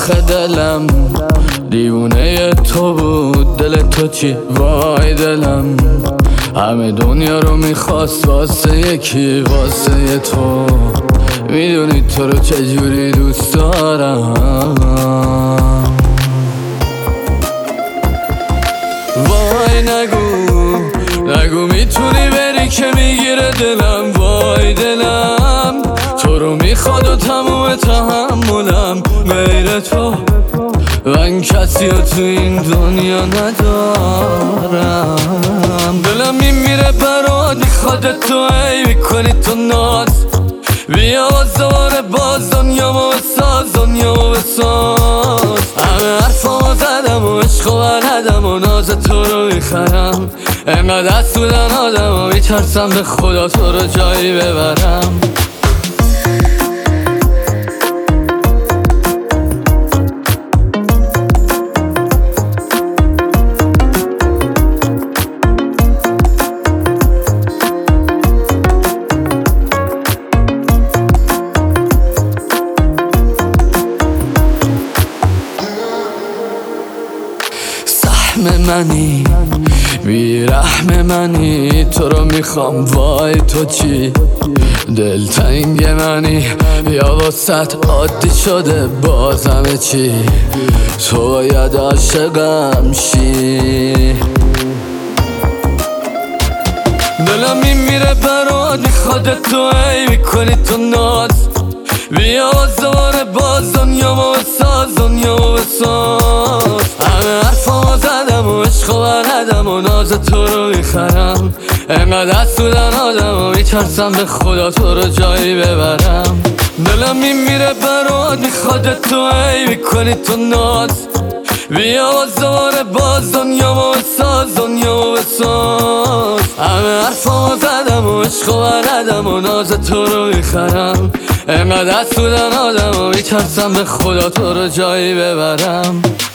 آخه دلم دیوونه تو بود، دل تو چی؟ وای دلم همه دنیا رو میخواست واسه یکی، واسه تو. میدونی تو رو چجوری دوست دارم. وای نگو میتونی بری که میگیره دلم. وای دلم تو رو میخواد و تموم تحملم غیر تو، من کسی رو تو این دنیا ندارم. دلم میمیره برات میخواد تو، ای میکنی تو ناز. بیا دوباره باز دنیامو بساز، دنیامو بساز. همه حرفامو زدم و عشق و بلدم و ناز تو رو میخرم. انقدر دست بودن آدم و میترسم به خدا تو رو جایی ببرم. منی بیرحم منی، تو رو میخوام. وای تو چی؟ دلتنگ منی یا واسط عادی شده بازم چی؟ تو باید عاشقم شی. دلم میمیره برات میخواد تو، ای میکنی تو ناز. بیا دوباره باز دنیامو بساز، دنیامو بساز. همه حرفامو زدم و عشق و بلدم و ناز تو رو میخرم. انقدر دست بودن آدم و میترسم به خدا تو رو جایی ببرم. دلم میمیره برات میخواد تو، ای میکنی تو ناز. بیا دوباره باز دنیامو بساز، دنیامو بساز. همه حرفامو زدم و عشق و بلدم و ناز تو رو میخرم. انقدر دست بودن آدم و میترسم به خدا تو رو جایی ببرم.